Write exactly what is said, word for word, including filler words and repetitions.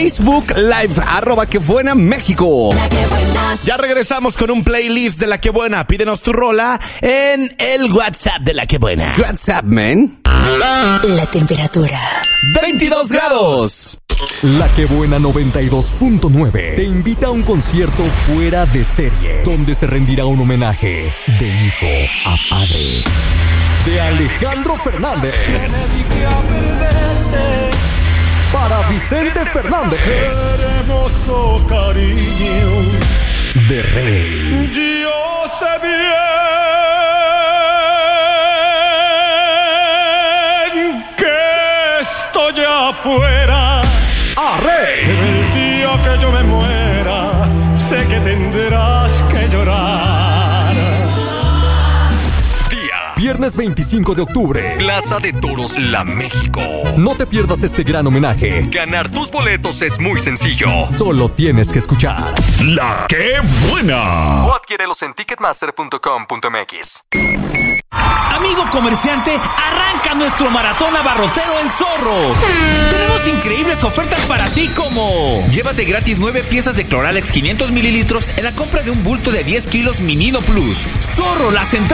Facebook Live, arroba que buena México. La que buena. Ya regresamos con un playlist de La que buena. Pídenos tu rola en el WhatsApp de La que buena. WhatsApp, man. La temperatura. veintidós grados. La que buena noventa y dos punto nueve te invita a un concierto fuera de serie, donde se rendirá un homenaje de hijo a padre de Alejandro Fernández para Vicente Fernández, hermoso cariño de Rey. Yo sé bien que estoy afuera. A Rey. El día que yo me muera, sé que tendrás que llorar. Día viernes veinticinco de octubre, Plaza de Toros La México. No te pierdas este gran homenaje. Ganar tus boletos es muy sencillo. Solo tienes que escuchar La que buena. o adquiérelos en ticketmaster punto com punto m x. Amigo comerciante, arranca nuestro maratón abarrotero El Zorro. Tenemos increíbles ofertas para ti como: llévate gratis nueve piezas de Cloralex quinientos mililitros en la compra de un bulto de diez kilos Minino Plus. Zorro, la central